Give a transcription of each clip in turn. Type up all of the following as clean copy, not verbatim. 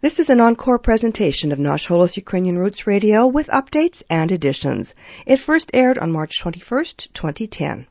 This is an encore presentation of Nash Holos Ukrainian Roots Radio with updates and additions. It first aired on March 21st, 2010.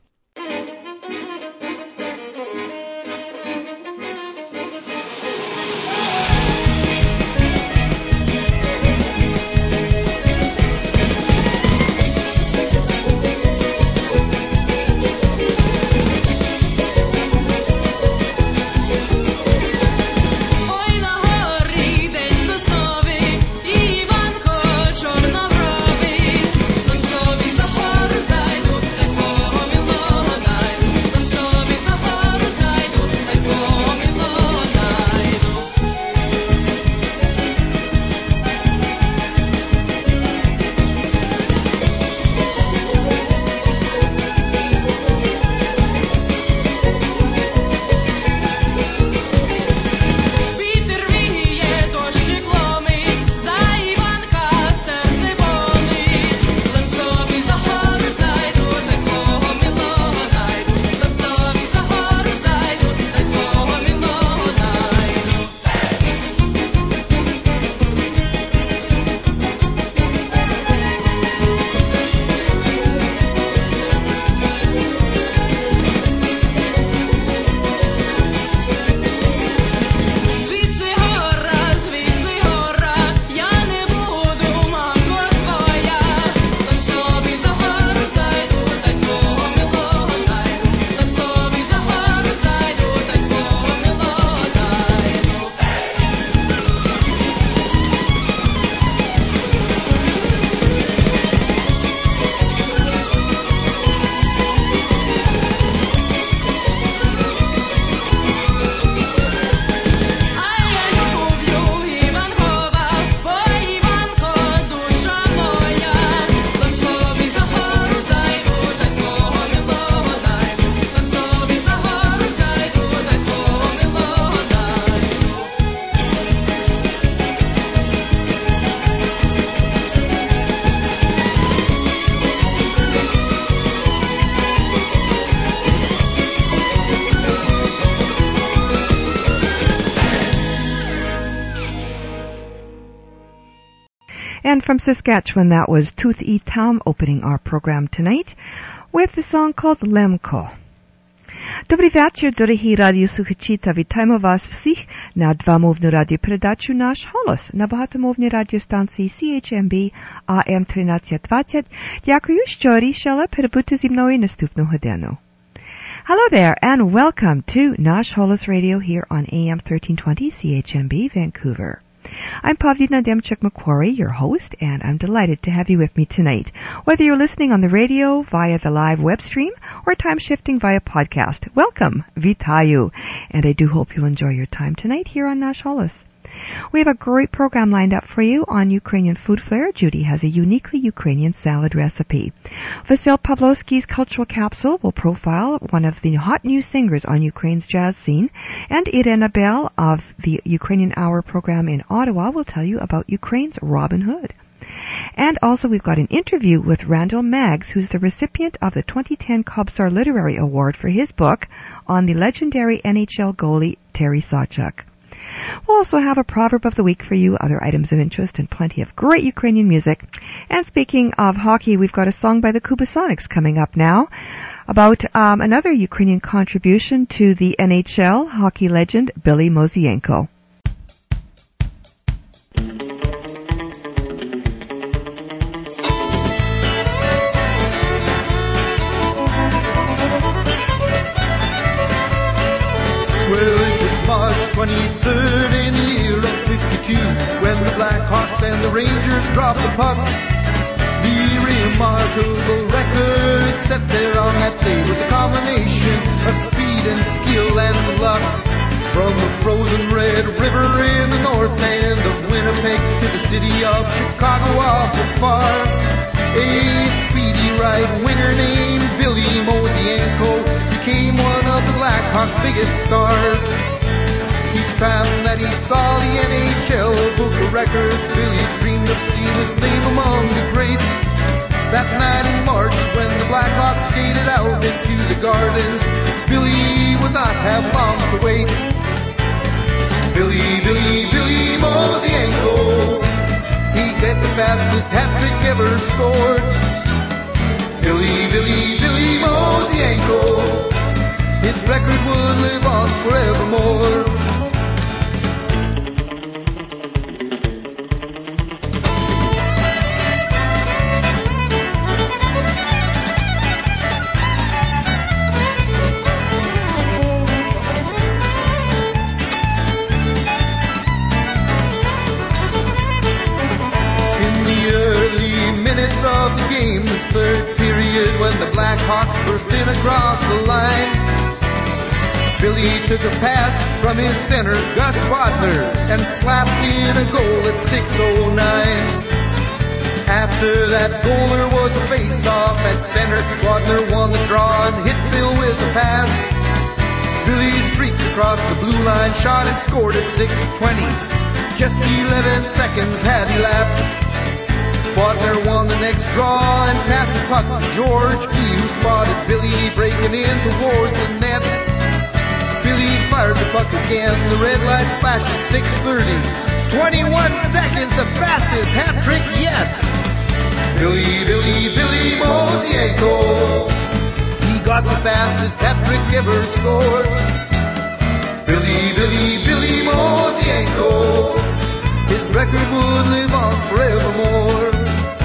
And from Saskatchewan, that was Tooth E Tam opening our program tonight with the song called Lemko. Добрий вечір, дорогі радіослухачі, та вітаємо вас всіх на двомовну радіопередачу «Наш голос» на багатомовній радіостанції CHMB AM 1320. Дякую, що рішили перебути зі мною наступну годину. Hello there, and welcome to Nash Holos Radio here on AM 1320 CHMB, Vancouver. I'm Pavlina Demchuk-Macquarie, your host, and I'm delighted to have you with me tonight. Whether you're listening on the radio, via the live web stream, or time-shifting via podcast, welcome, Vitayu. And I do hope you'll enjoy your time tonight here on Nash Holos. We have a great program lined up for you on Ukrainian Food Flair. Judy has a uniquely Ukrainian salad recipe. Vasyl Pavlovsky's Cultural Capsule will profile one of the hot new singers on Ukraine's jazz scene. And Irena Bell of the Ukrainian Hour program in Ottawa will tell you about Ukraine's Robin Hood. And also we've got an interview with Randall Maggs, who's the recipient of the 2010 Kobzar Literary Award for his book on the legendary NHL goalie Terry Sawchuk. We'll also have a proverb of the week for you, other items of interest, and plenty of great Ukrainian music. And speaking of hockey, we've got a song by the Kubasonics coming up now about another Ukrainian contribution to the NHL hockey legend Billy Mosienko. March 23rd in the year of 52, when the Blackhawks and the Rangers dropped the puck. The remarkable record set there on that day was a combination of speed and skill and luck. From the frozen Red River in the north end of Winnipeg to the city of Chicago awful far, a speedy right winger named Billy Mosienko became one of the Blackhawks' biggest stars. Each time that he saw the NHL book of records, Billy dreamed of seeing his name among the greats. That night in March, when the Blackhawks skated out into the Gardens, Billy would not have long to wait. Billy Mosienko fastest hat-trick ever scored. Billy Mosienko, his record would live on forevermore. Of the game's third period, when the Blackhawks burst in across the line, Billy took a pass from his center, Gus Bodner, and slapped in a goal at 6:09. After that goal, there was a face-off at center. Bodner won the draw and hit Bill with a pass. Billy streaked across the blue line, shot and scored at 6:20. Just 11 seconds had elapsed. Bodner won the next draw and passed the puck to George E., who spotted Billy breaking in towards the net. Billy fired the puck again. The red light flashed at 6:30. 21 seconds, the fastest hat trick yet. Billy Mosienko, he got the fastest hat trick ever scored. Billy Mosienko, his record would live on forevermore.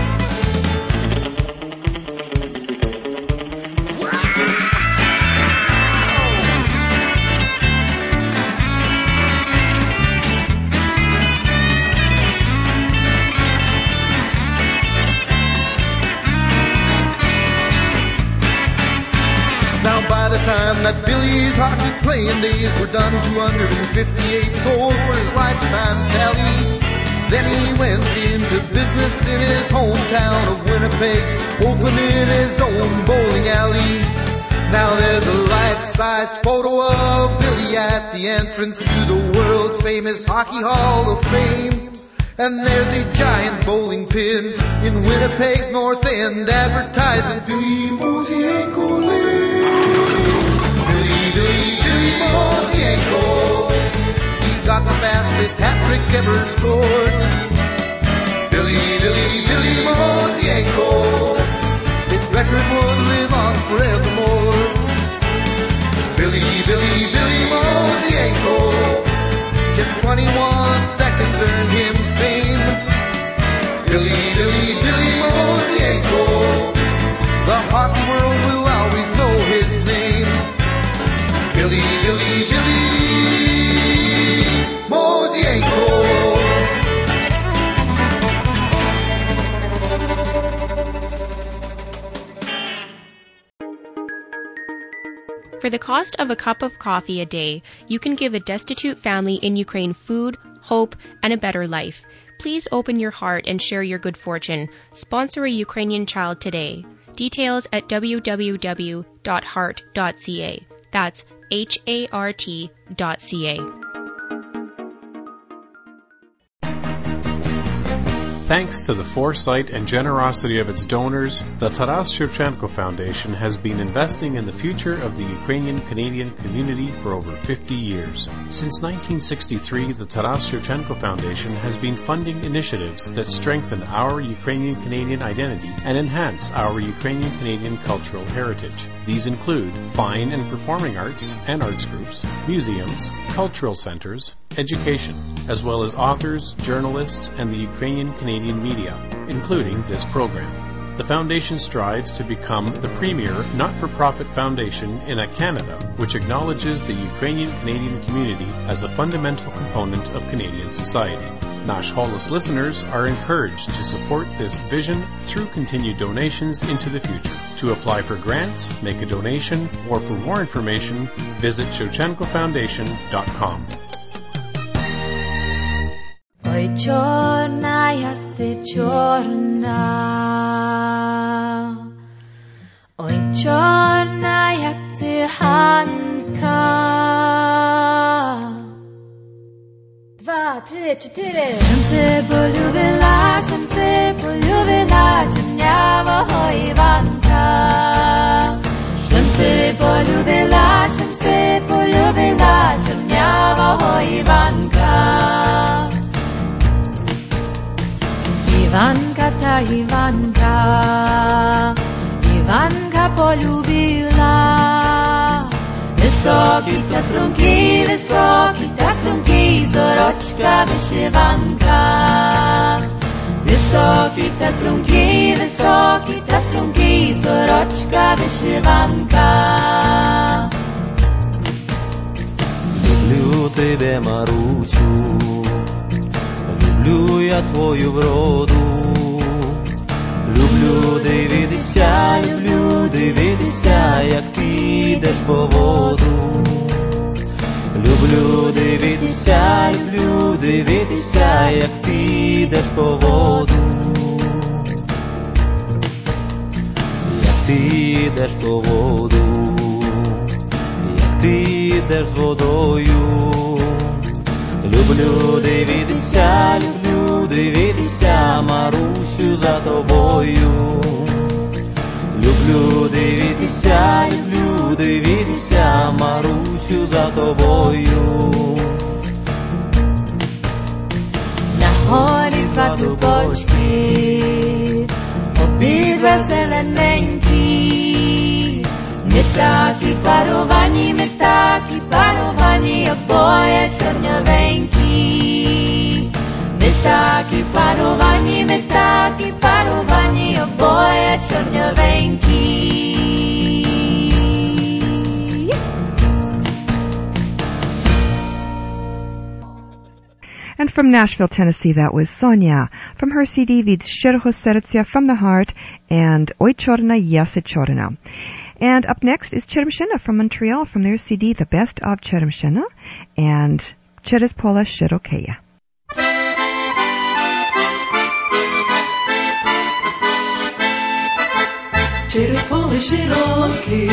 By the time that Billy's hockey playing days were done, 258 goals were his lifetime tally. Then he went into business in his hometown of Winnipeg, opening his own bowling alley. Now there's a life-size photo of Billy at the entrance to the world-famous Hockey Hall of Fame. And there's a giant bowling pin in Winnipeg's North End advertising Billy Mosienko lives. Billy Mosienko, he got the fastest hat trick ever scored. Billy Mosienko, his record would live on forevermore. Billy Mosienko, just 21 seconds earned him fame. Billy Mosienko, the hockey world will always know his name. Billy Mosienko. For the cost of a cup of coffee a day, you can give a destitute family in Ukraine food, hope, and a better life. Please open your heart and share your good fortune. Sponsor a Ukrainian child today. Details at www.heart.ca. That's HART.ca. Thanks to the foresight and generosity of its donors, the Taras Shevchenko Foundation has been investing in the future of the Ukrainian-Canadian community for over 50 years. Since 1963, the Taras Shevchenko Foundation has been funding initiatives that strengthen our Ukrainian-Canadian identity and enhance our Ukrainian-Canadian cultural heritage. These include fine and performing arts and arts groups, museums, cultural centers, education, as well as authors, journalists, and the Ukrainian-Canadian media, including this program. The foundation strives to become the premier not-for-profit foundation in Canada, which acknowledges the Ukrainian-Canadian community as a fundamental component of Canadian society. Nash Holos listeners are encouraged to support this vision through continued donations into the future. To apply for grants, make a donation, or for more information, visit ShevchenkoFoundation.com. Ой, чорная си чорна, ой, чорна, як циганка. 2, 3, 4. Чим се полюбила, чимня мого Іванка. Чим се полюбила, чимня мого Іванка. Iwanka ta Iwanka, Iwanka polubiła. Wysoki ta strunki, soroczka wyszywanka. Wysoki ta strunki, soroczka wyszywanka. Люблю тебе, Марусю, люблю я твою вроду. Люблю дивитися, як ти йдеш по воду. Люблю дивитися, як ти йдеш по воду. Як ти йдеш по воду, як ти йдеш з водою. Люблю дивитися, Марусю, за тобою. Люблю дивитися, Марусю, за тобою. На горі два дубочки, обидва зелененькі. Ми такі паровані, обоє чорнявенькі. Ми такі паровані, обоє чорнявенькі. And from Nashville, Tennessee, that was Sonia from her CD Vid Szczeroho Sercia, From the Heart, and Oj Chorna, Jase Chorna. And up next is Cheremshena from Montreal from their CD The Best of Cheremshena and Cheres Pola Sherokeya. Через поле широке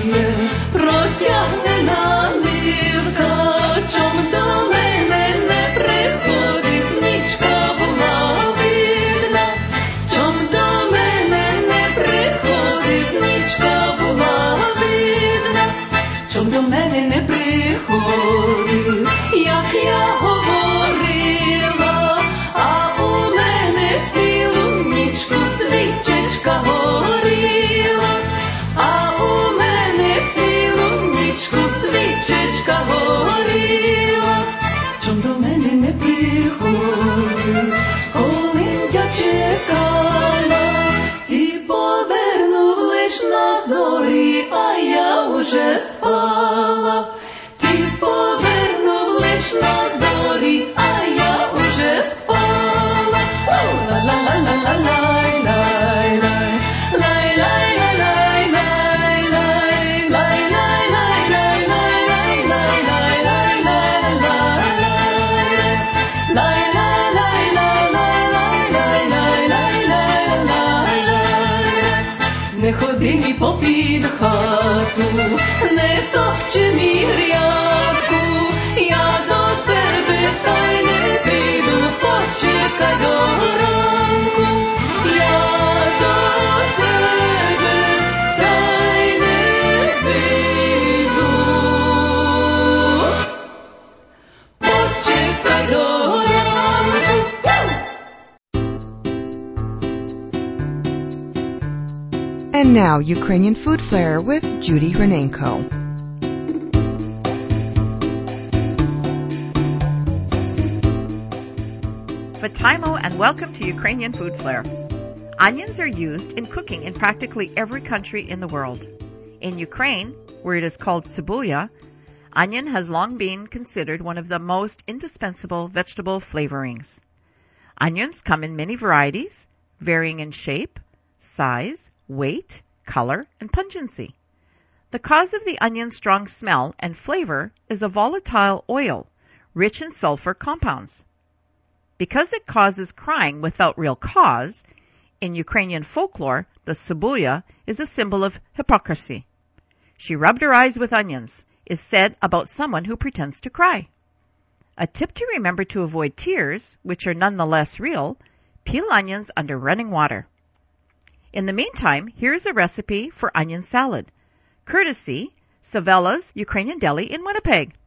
протягнена нивка, чом до мене не приходить, нічка була видна, чом до мене не приходить, нічка була видна, чом до мене не приходить, як я говорила, а у мене цілу нічку свічечка горіла. Свічечка горіла, чом до мене не приходив, коли я чекала, і повернув лиш на зорі, а я уже спала. Ти повернув лиш на зорі, а я уже спала. Ла-ла-ла-ла-ла-ла-ла-ла-ла. Не ходи мій попід хату, не топчи мій грядку, я до тебе та й не піду, почекай до ранку, я до тебе та й не піду, почекай до ранку. And now, Ukrainian Food Flair with Judy Hrenenko. Vitaimo and welcome to Ukrainian Food Flair. Onions are used in cooking in practically every country in the world. In Ukraine, where it is called cibulya, onion has long been considered one of the most indispensable vegetable flavorings. Onions come in many varieties, varying in shape, size, weight, color, and pungency. The cause of the onion's strong smell and flavor is a volatile oil, rich in sulfur compounds. Because it causes crying without real cause, in Ukrainian folklore, the cibulya is a symbol of hypocrisy. She rubbed her eyes with onions, is said about someone who pretends to cry. A tip to remember to avoid tears, which are nonetheless real, peel onions under running water. In the meantime, here's a recipe for onion salad, courtesy Savella's Ukrainian Deli in Winnipeg.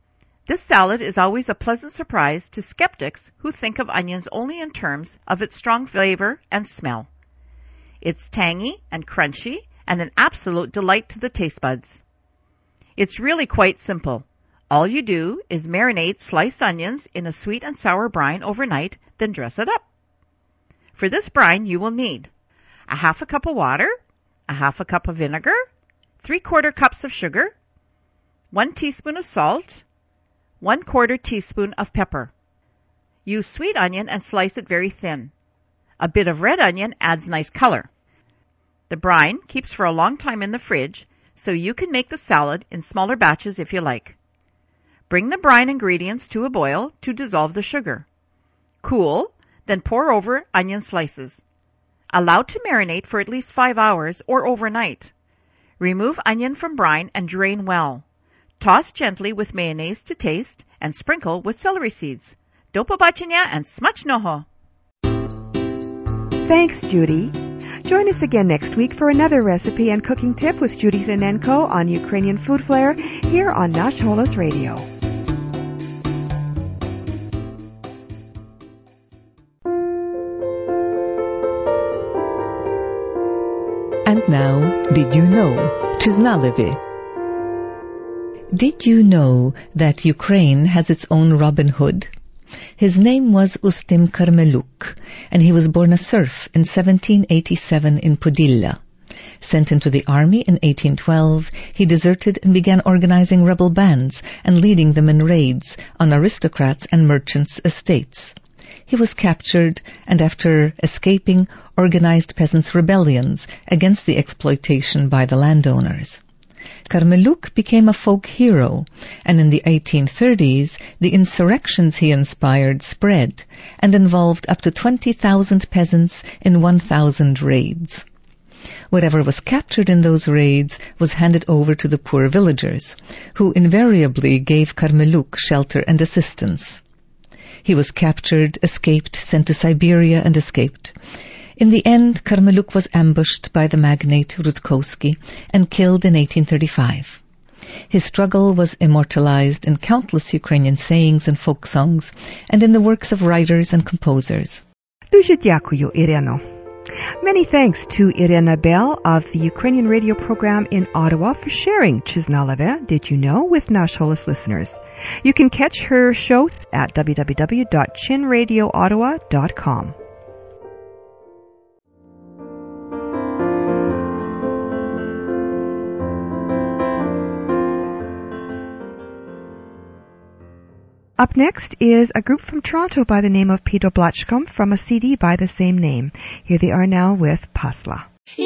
This salad is always a pleasant surprise to skeptics who think of onions only in terms of its strong flavor and smell. It's tangy and crunchy and an absolute delight to the taste buds. It's really quite simple. All you do is marinate sliced onions in a sweet and sour brine overnight, then dress it up. For this brine, you will need a half a cup of water, a half a cup of vinegar, 3/4 cups of sugar, 1 teaspoon of salt, 1/4 teaspoon of pepper. Use sweet onion and slice it very thin. A bit of red onion adds nice color. The brine keeps for a long time in the fridge, so you can make the salad in smaller batches if you like. Bring the brine ingredients to a boil to dissolve the sugar. Cool, then pour over onion slices. Allow to marinate for at least 5 hours or overnight. Remove onion from brine and drain well. Toss gently with mayonnaise to taste and sprinkle with celery seeds. Do побачення and смачного! Thanks, Judy. Join us again next week for another recipe and cooking tip with Judy Hlinenko on Ukrainian Food Flair here on Nash Holos Radio. And now, did you know? Чи знали ви? Did you know that Ukraine has its own Robin Hood? His name was Ustim Karmeluk, and he was born a serf in 1787 in Podilla. Sent into the army in 1812, he deserted and began organizing rebel bands and leading them in raids on aristocrats' and merchants' estates. He was captured and, after escaping, organized peasants' rebellions against the exploitation by the landowners. Karmeluk became a folk hero, and in the 1830s, the insurrections he inspired spread and involved up to 20,000 peasants in 1,000 raids. Whatever was captured in those raids was handed over to the poor villagers, who invariably gave Karmeluk shelter and assistance. He was captured, escaped, sent to Siberia, and escaped. In the end, Karmeluk was ambushed by the magnate Rudkowski and killed in 1835. His struggle was immortalized in countless Ukrainian sayings and folk songs, and in the works of writers and composers. Дуже дякую, Ireno. Many thanks to Irena Bell of the Ukrainian radio program in Ottawa for sharing Чи знали ви, Did You Know, with Nash Holos listeners. You can catch her show at www.chinradioottawa.com. Up next is a group from Toronto by the name of Peter Blatchcomb from a CD by the same name. Here they are now with Pasla.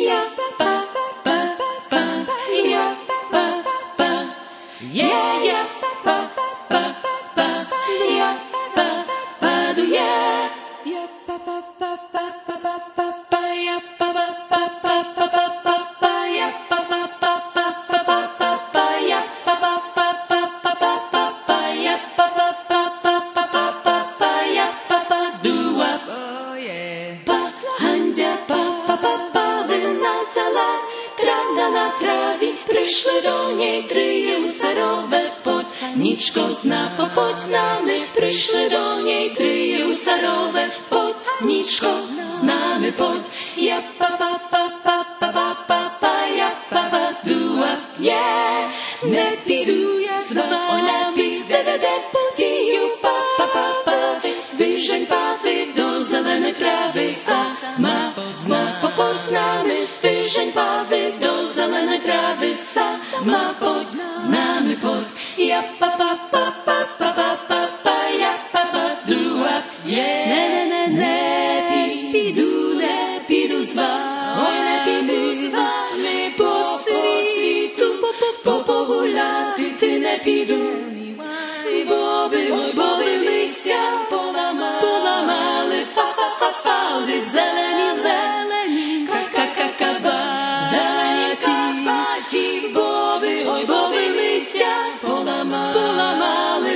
Прийшли до ней три гусарове потнічко зна, поподь з нами. Прийшли до ней три гусарове потнічко з нами подь. Я па-па-па-па-па-па-па, я па-па-дуа, я не піду, я з вами піде, де подію, па-па-па-па, вижень пави до зеленої трави, сама позна, поподь з нами, вижень пави до зеленої трави, сама подь, з нами подь. Я па-па-па-па-па-па-па, я па-па-дуа, не піду з вами, ой, не піду з вами по світу, погуляти ти не піду. Ой, боби лися поламали, фа-фа-фа-фалди в зелені, ка-ка-ка-ка-ба, зелені капаті, ой, боби лися поламали,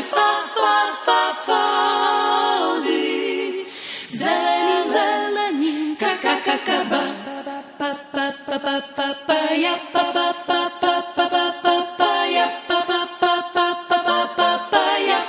фа-фа-фа-фалди в зелені, ка-ка-ка-ка-ба, па-па-па-па-па-па, я па-па-па-па-па-па-па, я па-па-па-па-па-па, я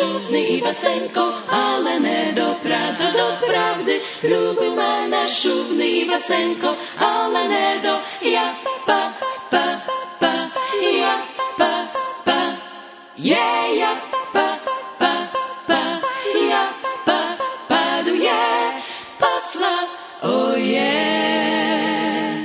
szumny i Wasenko, ale nie do prawdy. Lubił mnie szumny i Wasenko, ale nie do ja pa pa pa ja pa pa yeah ja pa pa pa ja pa pa du je pasla oh yeah.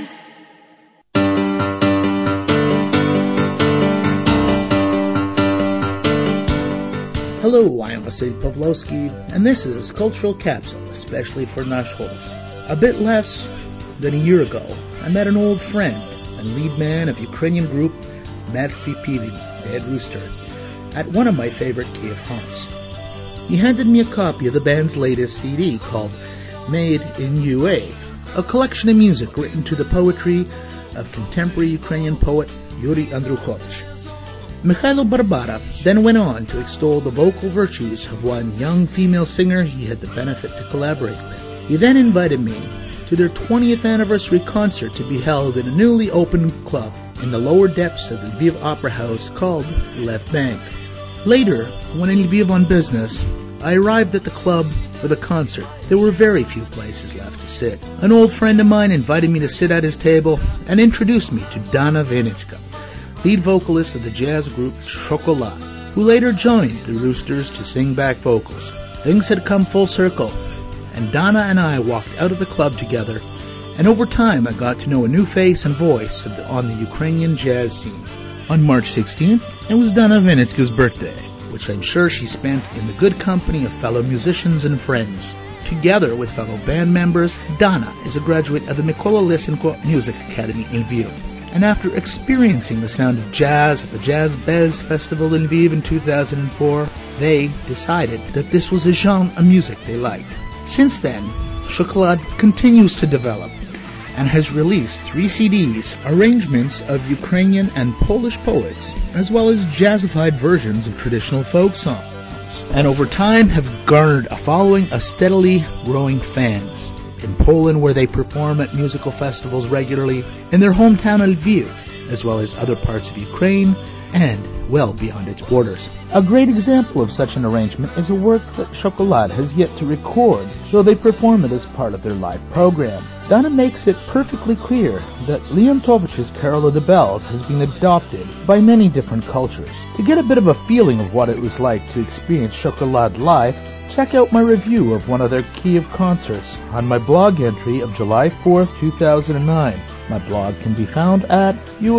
Hello, I am Vasily Pavlovsky, and this is Cultural Capsule, especially for Nash Holos. A bit less than a year ago, I met an old friend and lead man of Ukrainian group Merfi Pivin, Dead Rooster, at one of my favorite Kiev haunts. He handed me a copy of the band's latest CD called Made in UA, a collection of music written to the poetry of contemporary Ukrainian poet Yuri Andrukhovich. Mikhailo Barbara then went on to extol the vocal virtues of one young female singer he had the benefit to collaborate with. He then invited me to their 20th anniversary concert to be held in a newly opened club in the lower depths of the Lviv Opera House called Left Bank. Later, when in Lviv on business, I arrived at the club for the concert. There were very few places left to sit. An old friend of mine invited me to sit at his table and introduced me to Dana Vinitska, lead vocalist of the jazz group Chocolat, who later joined the Roosters to sing back vocals. Things had come full circle, and Dana and I walked out of the club together, and over time I got to know a new face and voice on the Ukrainian jazz scene. On March 16th, it was Dana Vinitska's birthday, which I'm sure she spent in the good company of fellow musicians and friends. Together with fellow band members, Dana is a graduate of the Mykola Lysenko Music Academy in Lviv. And after experiencing the sound of jazz at the Jazz Bez Festival in Lviv in 2004, they decided that this was a genre of music they liked. Since then, Chocolat continues to develop and has released 3 CDs, arrangements of Ukrainian and Polish poets, as well as jazzified versions of traditional folk songs, and over time have garnered a following of steadily growing fans. In Poland, where they perform at musical festivals regularly, in their hometown of Lviv, as well as other parts of Ukraine, and well beyond its borders. A great example of such an arrangement is a work that Chocolat has yet to record, so they perform it as part of their live program. Dana makes it perfectly clear that Leontovich's Carol of the Bells has been adopted by many different cultures. To get a bit of a feeling of what it was like to experience Chocolat live, check out my review of one of their Kiev concerts on my blog entry of July 4th, 2009. My blog can be found at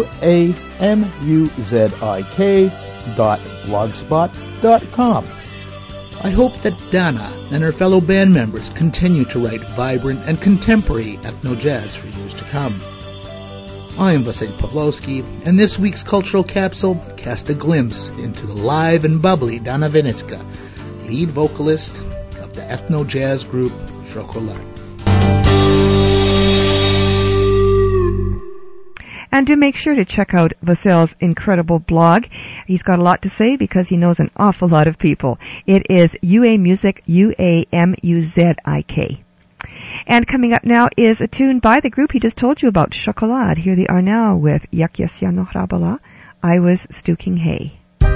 uamuzik.blogspot.com. I hope that Dana and her fellow band members continue to write vibrant and contemporary ethno-jazz for years to come. I am Vasily Pavlovsky, and this week's Cultural Capsule cast a glimpse into the live and bubbly Dana Vinitska, lead vocalist of the ethno-jazz group Chocolat. And do make sure to check out Vasil's incredible blog. He's got a lot to say because he knows an awful lot of people. It is UA Music, UAMUZIK. And coming up now is a tune by the group he just told you about, Chocolat. Here they are now with Jak ja siano hrabala, I was stooking hay.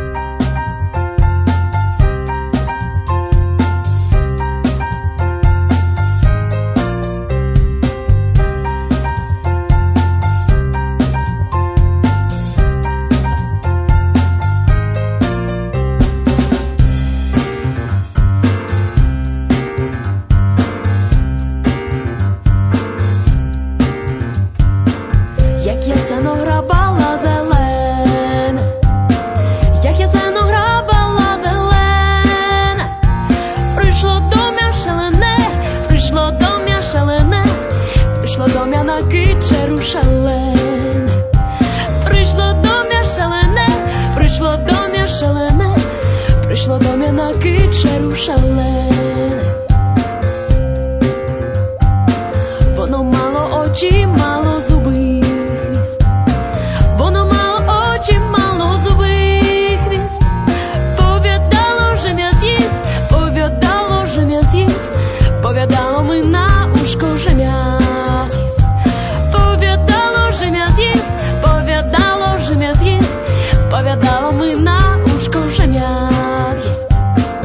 Воно мало очі, мало зуби, хвіст. Воно мало очі, мало зуби, хвіст. Повідало, що м'я з'їсть, повідало, що м'я з'їсть. Повідало ми на ушко, що м'я з'їсть. Повідало, що м'я з'їсть, повідало, що м'я з'їсть. Повідало ми на ушко, що м'я з'їсть.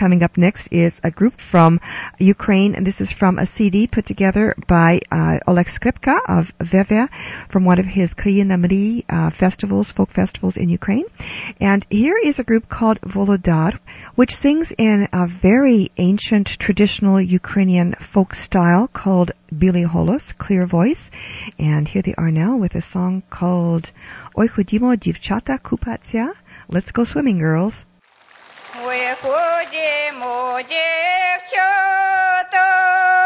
coming up next is a group from Ukraine, and this is from a CD put together by Oleg Skripka of Vever from one of his Kryinamri festivals, folk festivals in Ukraine. And here is a group called Volodar, which sings in a very ancient traditional Ukrainian folk style called Billy Holos, clear voice. And here they are now with a song called Oi chodimo dівчата купаться. Let's go swimming, girls. Ой ходимо, дівчата,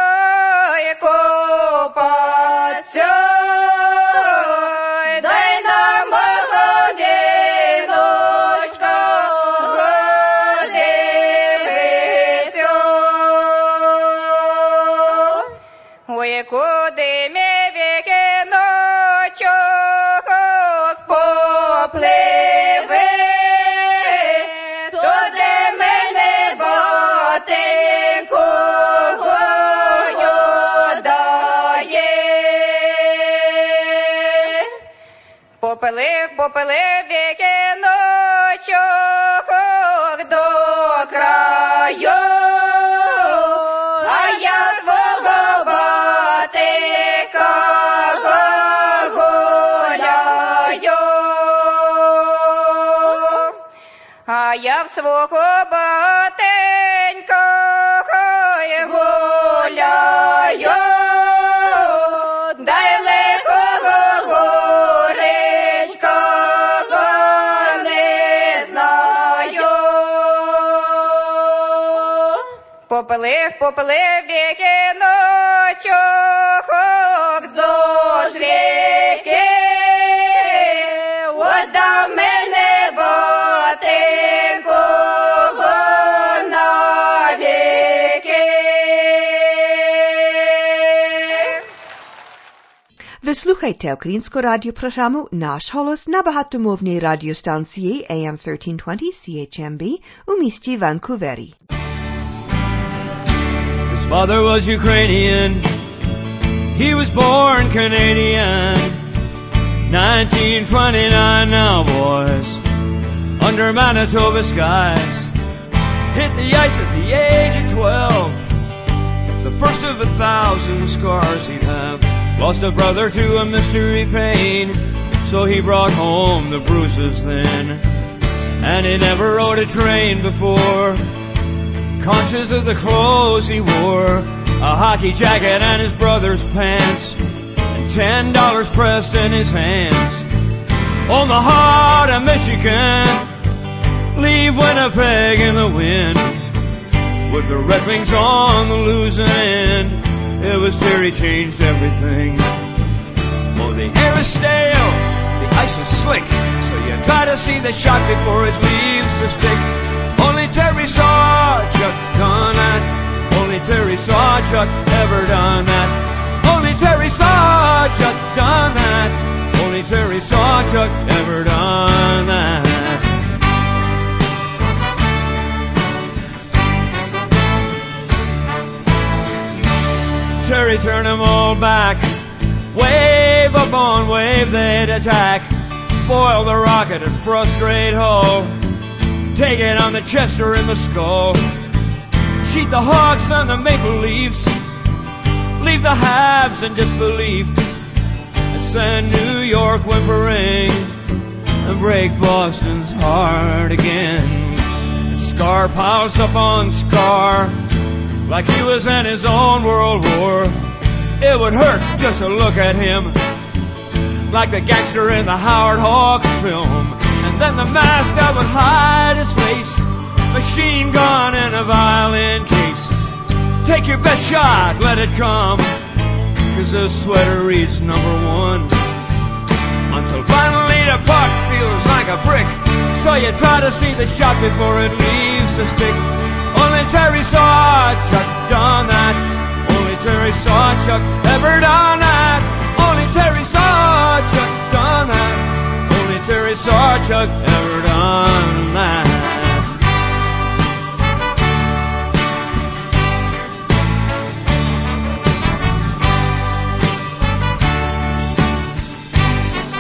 купаться. Дай нам віночка, подивися. Ой, куди ми вікіночок попливи, туди мене батенько дає. Попилив вікіночок до краю, а я свого батика гуляю. А я в свого батенька гуляю, далекого горечка не знаю. Попилив вікіночок вздовж ріки, отдав мене батенько навіки. Ви слухаєте українську радіопрограму «Наш голос» на багатомовній радіостанції AM 1320 CHMB у місті Ванкувері. His father was Ukrainian, he was born Canadian. 1929 now, boys, under Manitoba skies. Hit the ice at the age of 12, the first of 1,000 scars he'd have. Lost a brother to a mystery pain, so he brought home the bruises then. And he never rode a train before, conscious of the clothes he wore, a hockey jacket and his brother's pants, and $10 pressed in his hands. On the heart of Michigan, leave Winnipeg in the wind, with the Red Wings on the losing end. It was Terry changed everything. Oh, the air is stale, the ice is slick, so you try to see the shot before it leaves the stick. Only Terry saw Chuck done that. Only Terry saw Chuck ever done that. Only Terry saw Chuck done that. Only Terry saw Chuck ever done that. Terry turned them all back. Wave upon wave they'd attack, foil the rocket and frustrate Hull, take it on the chest or in the skull, cheat the Hawks and the Maple Leafs, leave the Habs in disbelief, and send New York whimpering and break Boston's heart again. And scar piles up on scar, like he was in his own world war. It would hurt just to look at him, like the gangster in the Howard Hawks film. And then the mask that would hide his face, machine gun in a violin case. Take your best shot, let it come, 'cause this sweater reads number 1. Until finally the puck feels like a brick, so you try to see the shot before it leaves the stick. Only Terry saw Chuck done that. Only Terry saw Chuck ever done that. Only Terry saw Chuck done that. Only Terry saw Chuck ever done that.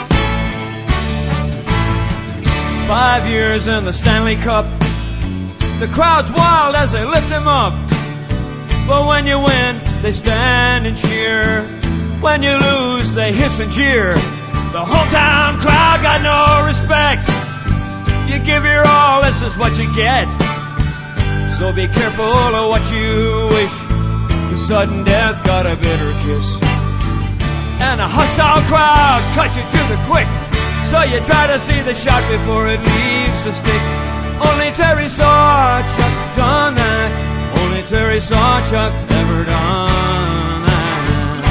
5 years in the Stanley Cup, The crowd's wild as they lift him up. But when you win, they stand and cheer. When you lose, they hiss and jeer. The hometown crowd got no respect. You give your all, this is what you get. So be careful of what you wish, 'cause sudden death got a bitter kiss. And a hostile crowd cut you to the quick, so you try to see the shot before it leaves the stick. Only Terry saw Chuck done that. Only Terry saw Chuck ever done that.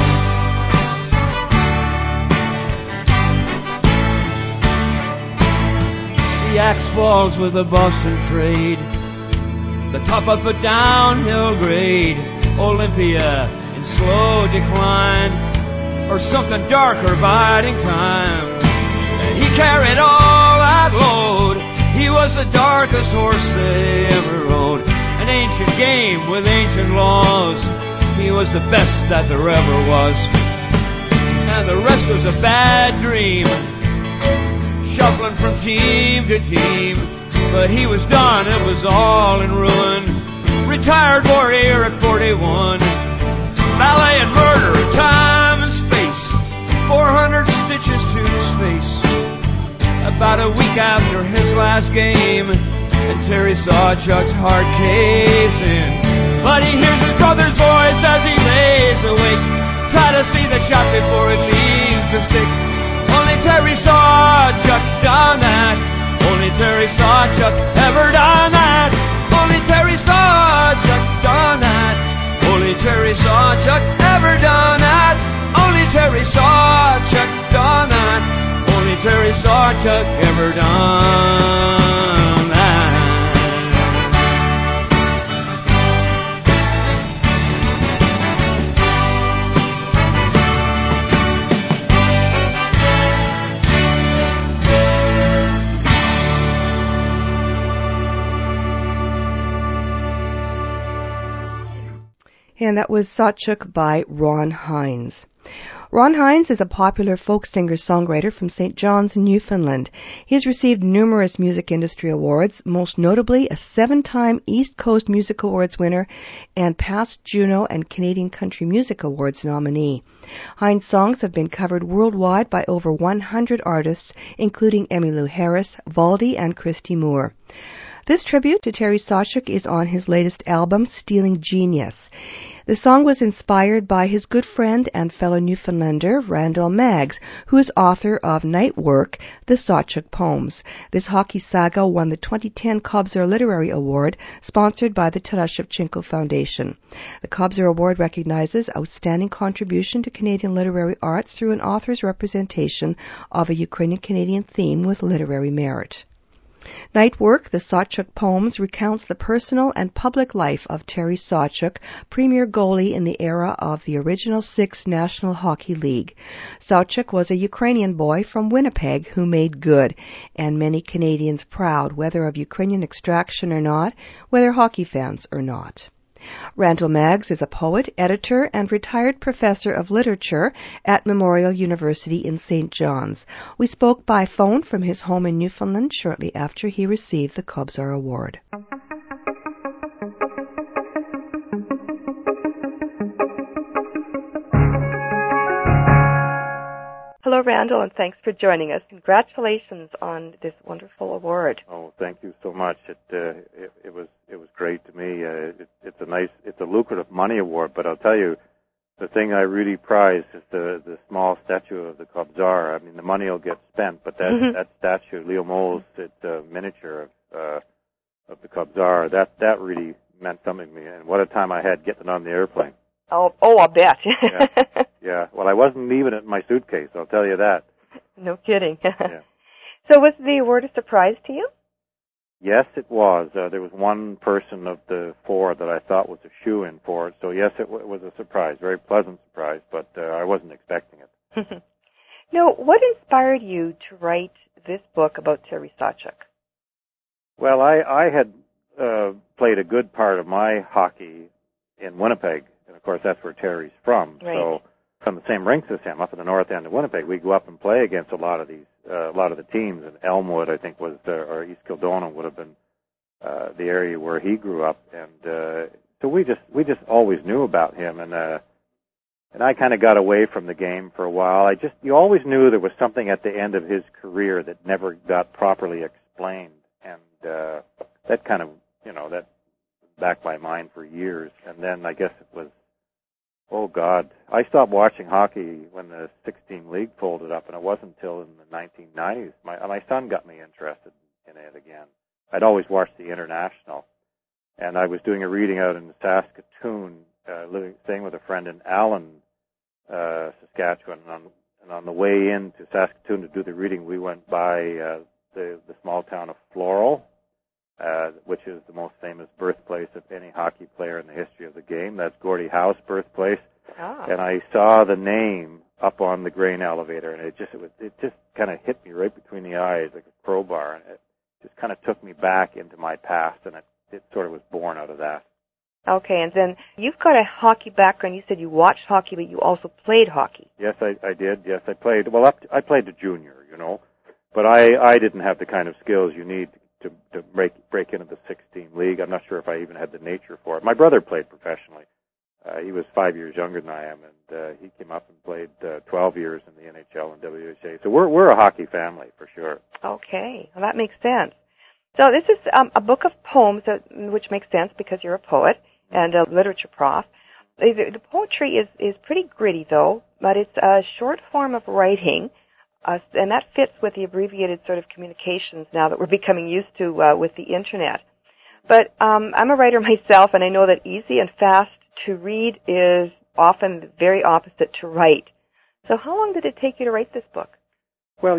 The axe falls with the Boston trade, the top of a downhill grade, Olympia in slow decline, or something darker biding time. He carried all that load. He was the darkest horse they ever rode. An ancient game with ancient laws. He was the best that there ever was. And the rest was a bad dream, shuffling from team to team. But he was done, it was all in ruin. Retired warrior at 41. Ballet and murder, time and space. 400 stitches to his face. About a week after his last game, and Terry saw Chuck's heart caves in. But he hears his brother's voice as he lays awake. Try to see the shot before it leaves the stick. Only Terry saw Chuck done that. Only Terry saw Chuck ever done that. Only Terry saw Chuck done that. Only Terry saw Chuck ever done that. Only Terry saw Chuck done that. Only Terry saw Chuck ever done that. And that was Sawchuk by Ron Hines. Ron Hines is a popular folk singer-songwriter from St. John's, Newfoundland. He has received numerous music industry awards, most notably a 7-time East Coast Music Awards winner and past Juno and Canadian Country Music Awards nominee. Hines' songs have been covered worldwide by over 100 artists, including Emmylou Harris, Valdy, and Christy Moore. This tribute to Terry Sawchuk is on his latest album, Stealing Genius. The song was inspired by his good friend and fellow Newfoundlander, Randall Maggs, who is author of Night Work, The Sawchuk Poems. This hockey saga won the 2010 Kobzar Literary Award, sponsored by the Taras Shevchenko Foundation. The Kobzar Award recognizes outstanding contribution to Canadian literary arts through an author's representation of a Ukrainian-Canadian theme with literary merit. Night Work, The Sawchuk Poems, recounts the personal and public life of Terry Sawchuk, premier goalie in the era of the original 6 National Hockey League. Sawchuk was a Ukrainian boy from Winnipeg who made good, and many Canadians proud, whether of Ukrainian extraction or not, whether hockey fans or not. Randall Maggs is a poet, editor, and retired professor of literature at Memorial University in St. John's. We spoke by phone from his home in Newfoundland shortly after he received the Kobzar Award. Hello, Randall, and thanks for joining us. Congratulations on this wonderful award. Oh, thank you so much. It was great to me. It's a lucrative money award, but I'll tell you, the thing I really prize is the small statue of the Kobzar. I mean, the money will get spent, but that statue, Leo Moles, it's a miniature of the Kobzar. That really meant something to me. And what a time I had getting on the airplane. Oh, I'll bet. Yeah. Well, I wasn't leaving it in my suitcase, I'll tell you that. No kidding. Yeah. So was the award a surprise to you? Yes, it was. There was one person of the 4 that I thought was a shoo-in for it. So, yes, it was a surprise, very pleasant surprise, but I wasn't expecting it. Now, what inspired you to write this book about Terry Sawchuk? Well, I had played a good part of my hockey in Winnipeg. And, of course, that's where Terry's from. Right. So from the same rinks as him, up in the north end of Winnipeg, we go up and play against a lot of the teams. And Elmwood, I think, was or East Kildonan would have been the area where he grew up, and so we just always knew about him, and I kind of got away from the game for a while. You always knew there was something at the end of his career that never got properly explained, and that kind of, that backed my mind for years. And then I guess it was, oh God, I stopped watching hockey when the 16 league folded up, and it wasn't until in the 1990s my son got me interested in it again. I'd always watched the international, and I was doing a reading out in Saskatoon, staying with a friend in Allen, Saskatchewan, and on the way into Saskatoon to do the reading, we went by the small town of Floral, which is the most famous birthplace of any hockey player in the history of the game. That's Gordie Howe's birthplace. Ah. And I saw the name up on the grain elevator, and it just kind of hit me right between the eyes like a crowbar, and it just kind of took me back into my past, and it sort of was born out of that. Okay, and then you've got a hockey background. You said you watched hockey, but you also played hockey. Yes, I did. Yes, I played. Well, I played to junior, but I didn't have the kind of skills you need to break into the 16 league. I'm not sure if I even had the nature for it. My brother played professionally. He was 5 years younger than I am, and he came up and played 12 years in the NHL and WHA. So we're a hockey family for sure. Okay, well, that makes sense. So this is a book of poems, which makes sense because you're a poet and a literature prof. The poetry is pretty gritty, though, but it's a short form of writing, and that fits with the abbreviated sort of communications now that we're becoming used to with the Internet. But I'm a writer myself, and I know that easy and fast to read is often very opposite to write. So how long did it take you to write this book? Well,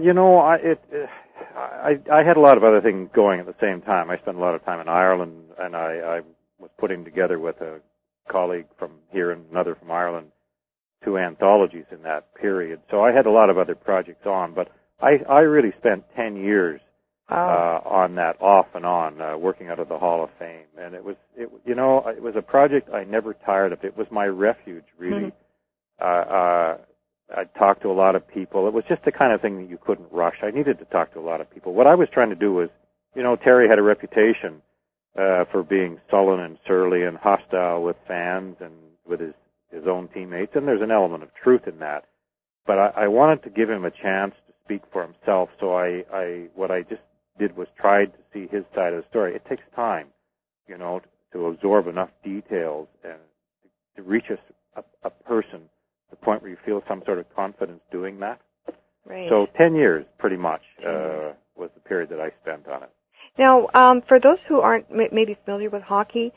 I had a lot of other things going at the same time. I spent a lot of time in Ireland, and I was putting together with a colleague from here and another from Ireland 2 anthologies in that period. So I had a lot of other projects on, but I really spent 10 years on that off and on, working out of the Hall of Fame. And it was a project I never tired of. It was my refuge, really. Mm-hmm. I talked to a lot of people. It was just the kind of thing that you couldn't rush. I needed to talk to a lot of people. What I was trying to do was, Terry had a reputation for being sullen and surly and hostile with fans and with his own teammates, and there's an element of truth in that. But I wanted to give him a chance to speak for himself, so what I just did was tried to see his side of the story. It takes time, to absorb enough details and to reach a person, the point where you feel some sort of confidence doing that. Right. So 10 years, pretty much, was the period that I spent on it. Now, for those who aren't maybe familiar with hockey,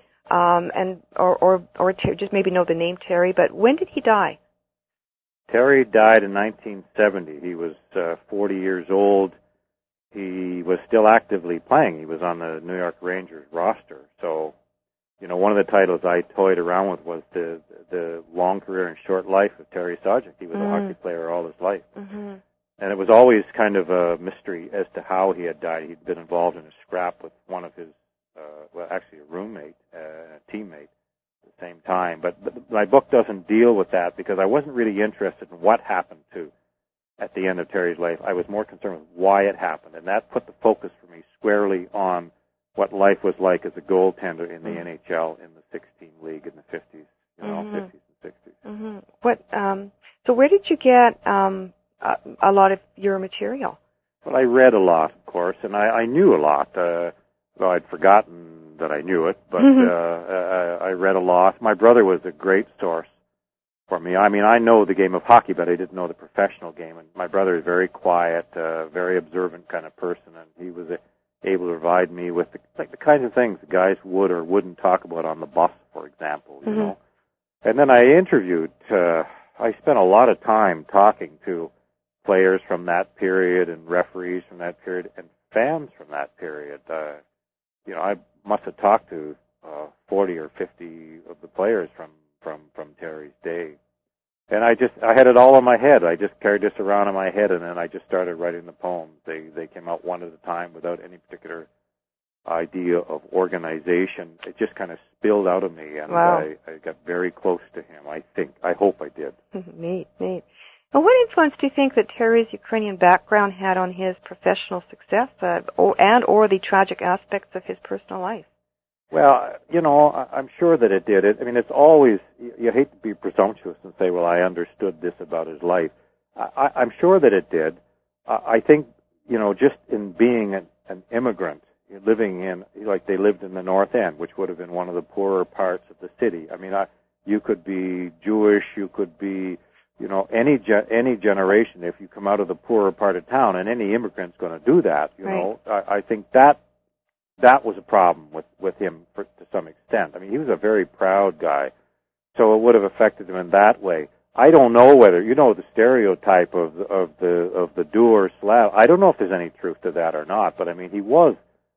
or just maybe know the name Terry, but when did he die? Terry died in 1970. He was 40 years old. He was still actively playing. He was on the New York Rangers roster. So, one of the titles I toyed around with was the long career and short life of Terry Sajak. He was a hockey player all his life. Mm-hmm. And it was always kind of a mystery as to how he had died. He'd been involved in a scrap with one of his, actually a roommate, a teammate at the same time. But my book doesn't deal with that because I wasn't really interested in what happened at the end of Terry's life. I was more concerned with why it happened, and that put the focus for me squarely on what life was like as a goaltender in the NHL in the 16 league in the 50s, 50s and 60s. Mm-hmm. So where did you get a lot of your material? Well, I read a lot, of course, and I knew a lot. Well, I'd forgotten that I knew it, but I read a lot. My brother was a great source for me. I mean, I know the game of hockey, but I didn't know the professional game. And my brother is very quiet, very observant kind of person, and he was able to provide me with the kinds of things the guys would or wouldn't talk about on the bus, for example, you know. And then I interviewed, I spent a lot of time talking to players from that period and referees from that period and fans from that period. I must have talked to 40 or 50 of the players from Terry's day. And I had it all in my head. I just carried this around in my head, and then I just started writing the poems. They came out one at a time without any particular idea of organization. It just kind of spilled out of me, and I got very close to him, I think. I hope I did. Neat. Well, what influence do you think that Terry's Ukrainian background had on his professional success or the tragic aspects of his personal life? Well, I'm sure that it did. I mean, it's always, you hate to be presumptuous and say, well, I understood this about his life. I'm sure that it did. I think, just in being an immigrant, living in, like they lived in the North End, which would have been one of the poorer parts of the city. I mean, you could be Jewish, you could be, any generation, if you come out of the poorer part of town, and any immigrant's going to do that, know. I think that was a problem with him to some extent. I mean, he was a very proud guy, so it would have affected him in that way. I don't know whether, the stereotype of the doer slab. I don't know if there's any truth to that or not, but I mean, he was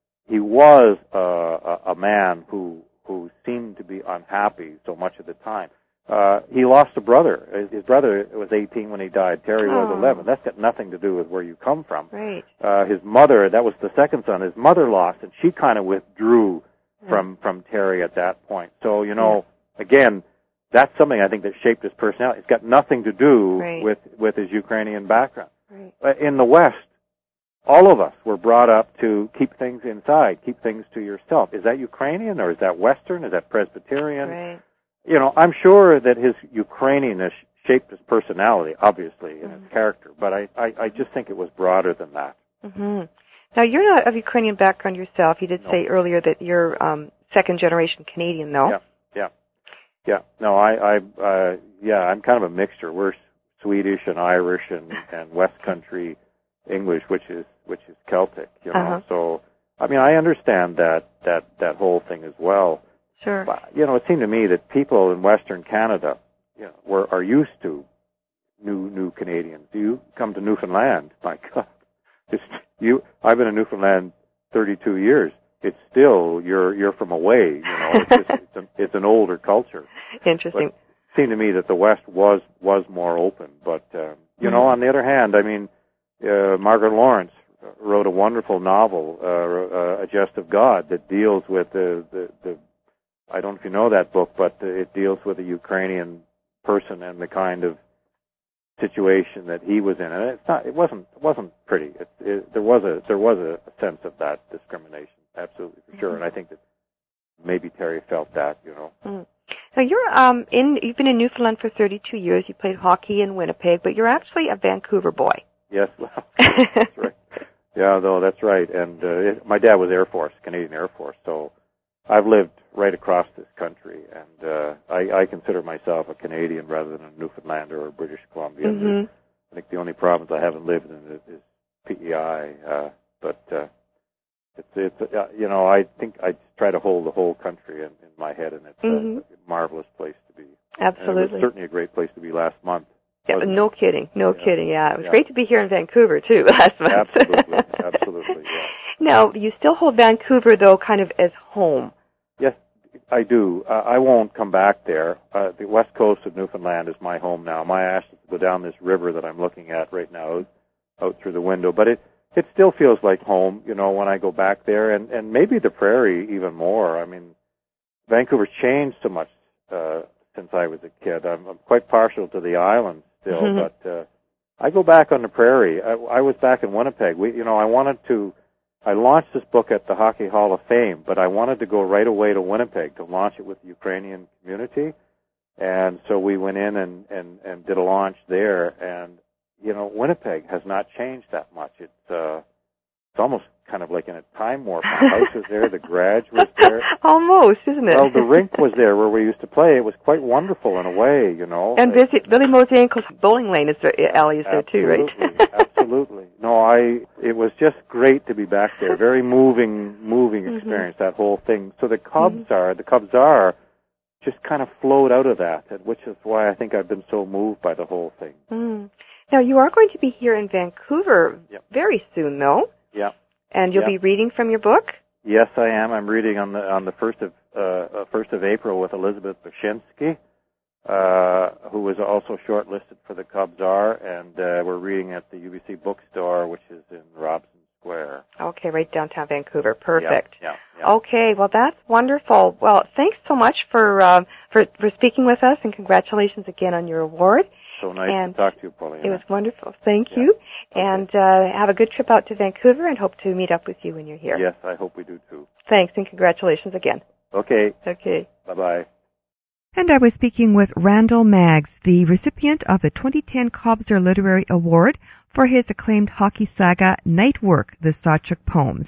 a man who seemed to be unhappy so much of the time. He lost a brother. His brother was 18 when he died. Terry was 11. That's got nothing to do with where you come from. Right. His mother, that was the second son, his mother lost, and she kind of withdrew from Terry at that point. So, again, that's something I think that shaped his personality. It's got nothing to do with his Ukrainian background. Right. In the West, all of us were brought up to keep things inside, keep things to yourself. Is that Ukrainian or is that Western? Is that Presbyterian? Right. I'm sure that his Ukrainianness shaped his personality, obviously, and his character, but I just think it was broader than that. Mm-hmm. Now, you're not of Ukrainian background yourself. You did say earlier that you're second-generation Canadian, though. Yeah. No, I'm kind of a mixture. We're Swedish and Irish and West Country English, which is Celtic, So, I mean, I understand that whole thing as well. Sure. But, it seemed to me that people in Western Canada, are used to new Canadians. You come to Newfoundland, my God, I've been in Newfoundland 32 years. It's still you're from away. It's an older culture. Interesting. But it seemed to me that the West was more open. But on the other hand, I mean, Margaret Lawrence wrote a wonderful novel, A Jest of God, that deals with the I don't know if you know that book, but it deals with a Ukrainian person and the kind of situation that he was in, and it wasn't pretty. There was a sense of that discrimination, absolutely for sure, and I think that maybe Terry felt that, Mm. Now you've been in Newfoundland for 32 years. You played hockey in Winnipeg, but you're actually a Vancouver boy. Yes, well, that's right. Yeah, though that's right, and my dad was Canadian Air Force, so I've lived right across this country, and I consider myself a Canadian rather than a Newfoundlander or a British Columbian. Mm-hmm. I think the only province I haven't lived in is PEI, but it's I think I try to hold the whole country in my head, and it's a marvelous place to be. Absolutely. And it was certainly a great place to be last month. Yeah, no kidding. Yeah, it was great to be here in Vancouver too last month. Absolutely. Yeah. Now, you still hold Vancouver though, kind of as home. Yes, I do. I won't come back there. The west coast of Newfoundland is my home now. My ashes go down this river that I'm looking at right now, out through the window. But it still feels like home, when I go back there, and maybe the prairie even more. I mean, Vancouver's changed so much since I was a kid. I'm quite partial to the island still, but I go back on the prairie. I was back in Winnipeg. I launched this book at the Hockey Hall of Fame, but I wanted to go right away to Winnipeg to launch it with the Ukrainian community. And so we went in and did a launch there. And, Winnipeg has not changed that much. It's almost kind of like in a time warp. The house was there, the garage was there. Almost, isn't it? Well, the rink was there where we used to play. It was quite wonderful in a way, And Billy Mosenko's bowling lane alley is there too, right? Absolutely. No, it was just great to be back there. Very moving experience, that whole thing. So the Cubs are just kind of flowed out of that, which is why I think I've been so moved by the whole thing. Mm. Now, you are going to be here in Vancouver very soon, though. Yeah. And you'll be reading from your book? Yes, I am. I'm reading on the 1st of April with Elizabeth Bashinsky, who was also shortlisted for the Cubs are, and we're reading at the UBC bookstore, which is in Robson Square. Okay, right downtown Vancouver. Perfect. Yeah. Okay, well, that's wonderful. Well, thanks so much for speaking with us, and congratulations again on your award. So nice to talk to you, Paulina. It was wonderful. Thank you. Okay. And have a good trip out to Vancouver, and hope to meet up with you when you're here. Yes, I hope we do too. Thanks, and congratulations again. Okay. Okay. Bye-bye. And I was speaking with Randall Maggs, the recipient of the 2010 Kobzer Literary Award for his acclaimed hockey saga, Night Work, the Sawchuk Poems.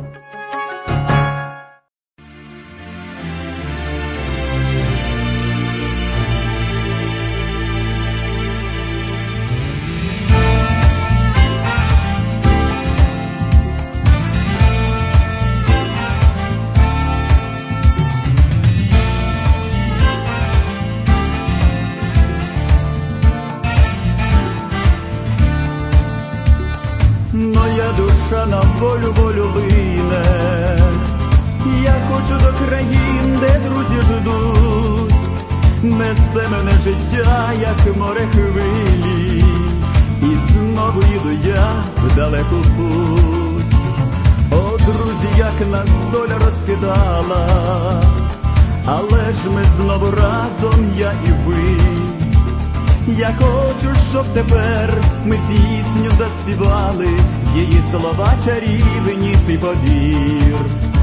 На волю лине, я хочу до країн, де друзі ждуть, несе мене життя, як море хвилі, і знову їду я в далеку путь. О, друзі, як нас доля розкидала, але ж ми знову разом, я і ви. Я хочу, щоб тепер ми пісню заспівали, її слова чарівні ти повір.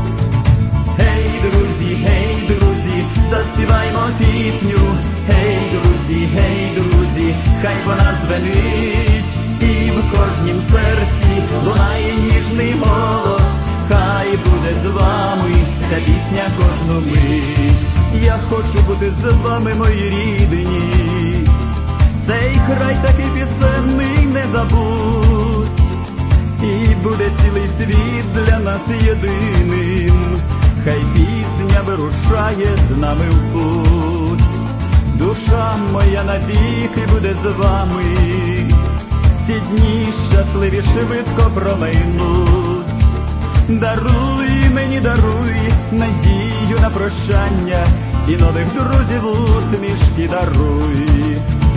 Гей, друзі, заспіваймо пісню. Гей, друзі, хай вона звенить, і в кожнім серці лунає ніжний голос. Хай буде з вами ця пісня кожну мить. Я хочу бути з вами, мої рідні. Цей край такий пісенний, не забудь, і буде цілий світ для нас єдиним. Хай пісня вирушає з нами в путь. Душа моя навіки буде з вами. Ці дні щасливі швидко промайнуть. Даруй мені, даруй надію на прощання, і нових друзів усмішки даруй.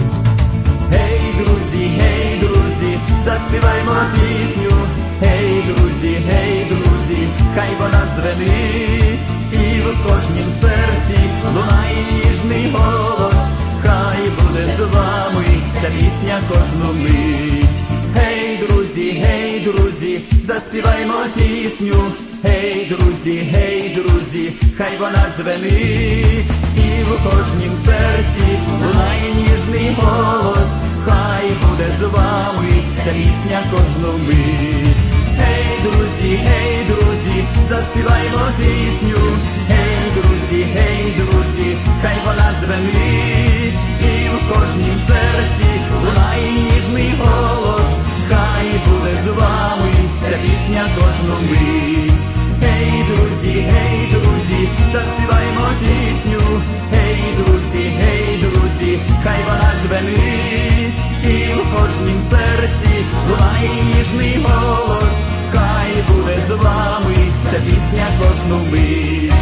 Гей, друзі, заспіваймо пісню. Гей, друзі, хай вона звенить, і в кожнім серці лунає ніжний голос. Хай буде з вами ця пісня кожну мить. Гей, друзі, заспіваймо пісню. Гей, друзі, хай вона звенить, і в кожнім серці лунає ніжний голос. Хай буде з вами ця пісня кожну мить. Гей, друзі, заспіваймо пісню. Гей, друзі, хай вона звенить, і в кожнім серці лунає ніжний голос. Хай буде з вами ця пісня кожну мить. Гей, друзі, заспіваймо пісню. Гей, друзі, хай вона звенить, і в кожнім серці лунає ніжний голос. Хай буде з вами ця пісня кожну мить.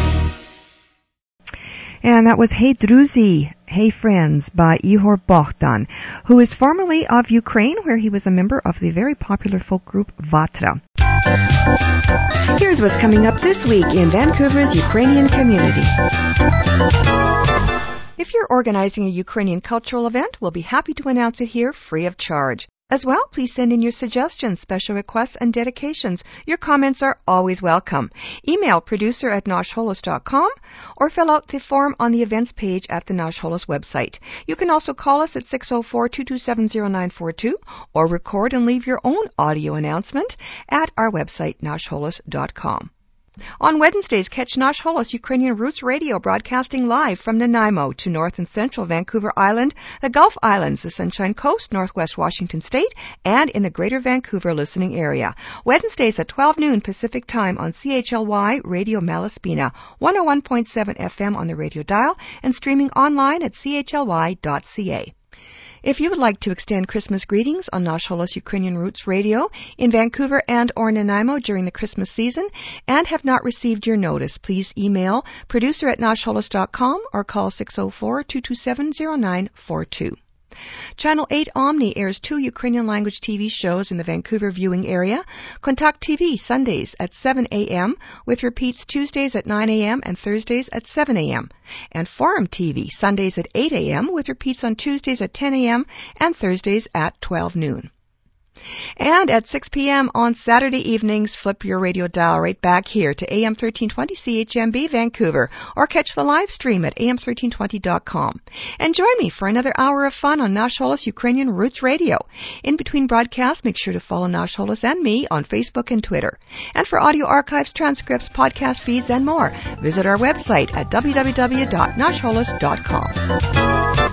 And that was Hey Druzy, Hey Friends by Ihor Bogdan, who is formerly of Ukraine, where he was a member of the very popular folk group Vatra. Here's what's coming up this week in Vancouver's Ukrainian community. If you're organizing a Ukrainian cultural event, we'll be happy to announce it here free of charge. As well, please send in your suggestions, special requests, and dedications. Your comments are always welcome. Email producer@noshholos.com or fill out the form on the events page at the Nosh Holos website. You can also call us at 604-227-0942 or record and leave your own audio announcement at our website, noshholos.com. On Wednesdays, catch Nosh Holos Ukrainian Roots Radio broadcasting live from Nanaimo to North and Central Vancouver Island, the Gulf Islands, the Sunshine Coast, Northwest Washington State, and in the Greater Vancouver listening area. Wednesdays at 12 noon Pacific Time on CHLY Radio Malaspina, 101.7 FM on the radio dial, and streaming online at chly.ca. If you would like to extend Christmas greetings on Nosh Holos Ukrainian Roots Radio in Vancouver and or Nanaimo during the Christmas season and have not received your notice, please email producer@noshholos.com or call 604-227-0942. Channel 8 Omni airs 2 Ukrainian-language TV shows in the Vancouver viewing area. Contact TV Sundays at 7 a.m. with repeats Tuesdays at 9 a.m. and Thursdays at 7 a.m. And Forum TV Sundays at 8 a.m. with repeats on Tuesdays at 10 a.m. and Thursdays at 12 noon. And at 6 p.m. on Saturday evenings, flip your radio dial right back here to AM 1320 CHMB Vancouver, or catch the live stream at am1320.com. And join me for another hour of fun on Nash Holos Ukrainian Roots Radio. In between broadcasts, make sure to follow Nash Holos and me on Facebook and Twitter. And for audio archives, transcripts, podcast feeds, and more, visit our website at www.nashholos.com.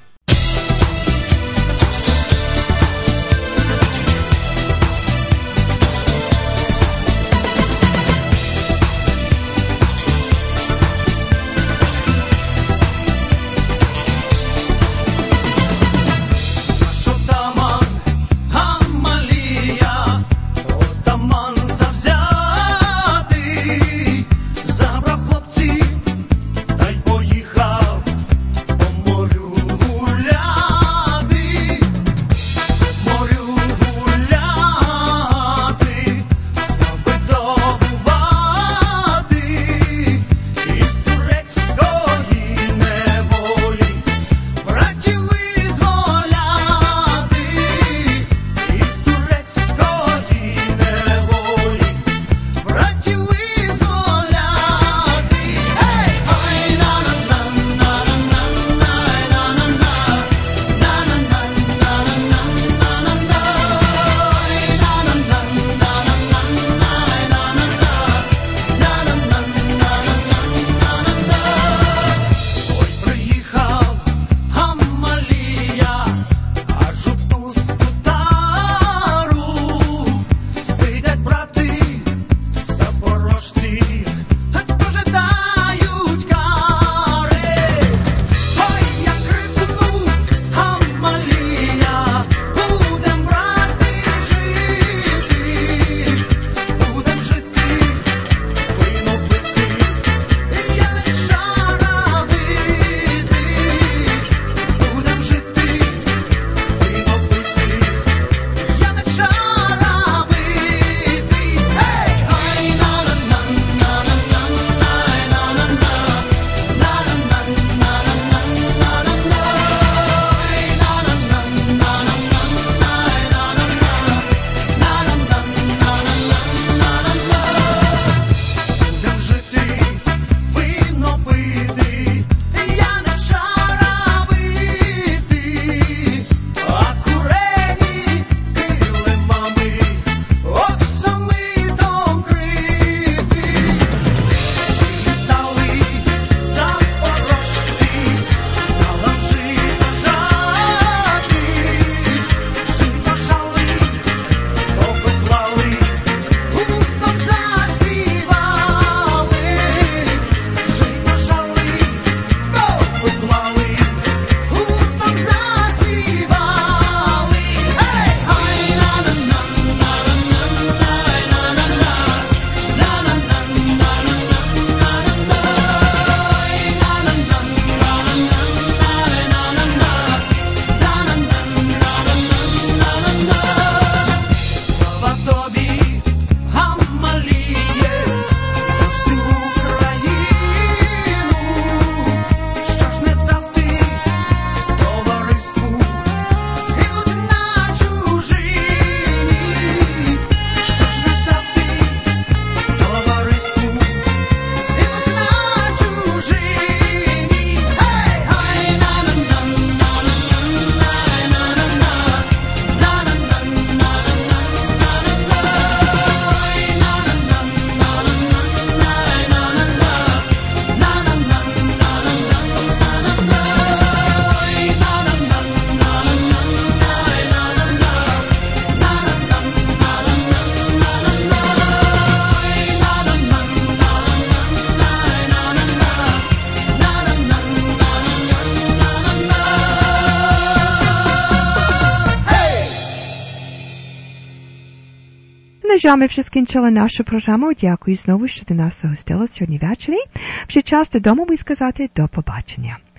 жаль, ми вже скінчили нашу програму. Дякую знову, що ти нас гостила сьогодні ввечері. Вже час додому і сказати до побачення.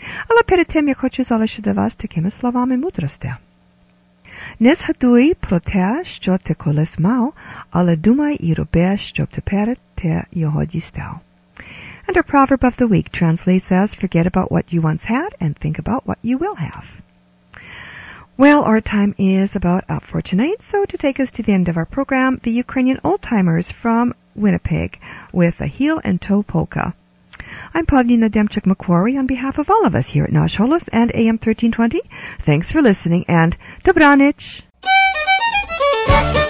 Але перед тим, я хочу залишити вас такими словами мудрості. Не згадуй про те, що ти колись мав, але думай і роби, щоб тепер ти його дістав. And our proverb of the week translates as, forget about what you once had and think about what you will have. Well, our time is about up for tonight, so to take us to the end of our program, the Ukrainian Old-Timers from Winnipeg with a heel and toe polka. I'm Pavlina Demchuk-McQuarrie on behalf of all of us here at Nash Holos and AM 1320. Thanks for listening and Dobranich!